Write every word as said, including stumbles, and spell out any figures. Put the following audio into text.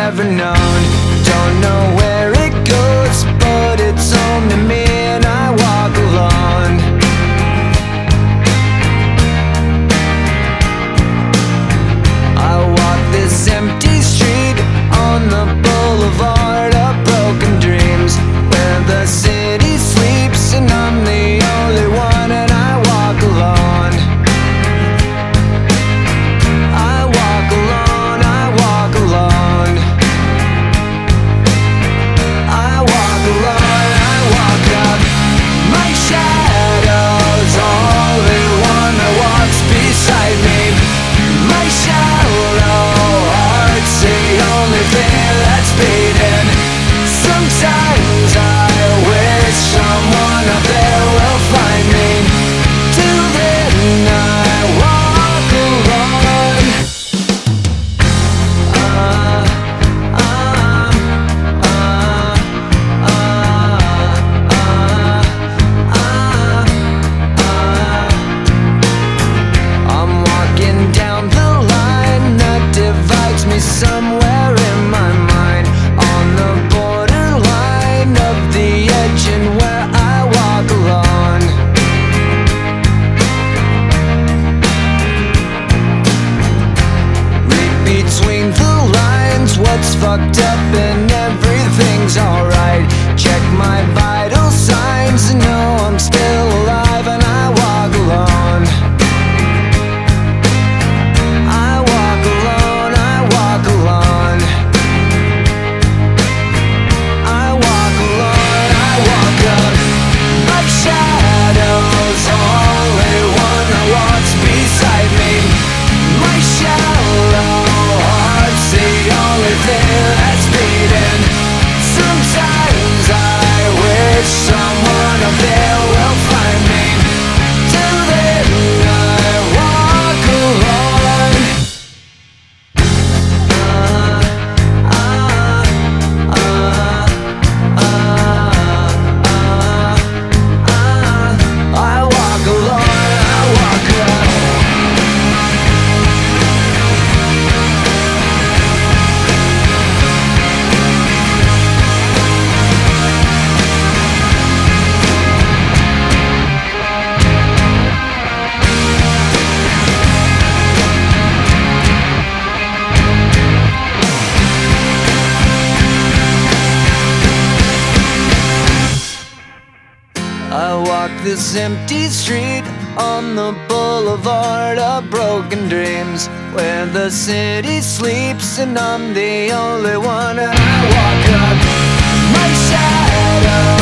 ever known. Don't know where it goes, but it's home to me, and I walk alone. I walk this empty street on the boulevard of broken dreams, where the city sleeps and I'm the only one, and I walk alone. I walk alone, I walk alone. I walk alone, I walk up. My shadow's only one that walks beside me. My shallow heart's the only thing that's beating. Sometimes I wish someone up there will find me. Till then I walk alone. Uh, uh, uh, uh, uh, uh. I'm walking down the line that divides me somewhere in my mind, on the borderline of the edge and where I walk alone. Read between the lines what's fucked up and everything's alright. Check my vital signs and know I'm still alive, and I walk alone. I walk alone, I walk alone. I walk alone, I walk up. My shadow's only one that walks beside me. My shallow heart's the only thing that's beating. Sometimes I wish someone up there will find me. Till then I walk alone. Uh, uh, uh, uh, uh, I walk alone, I walk alone. I walk this empty street on the boulevard of broken dreams, where the city sleeps and I'm the only one, and I walk up. My shadow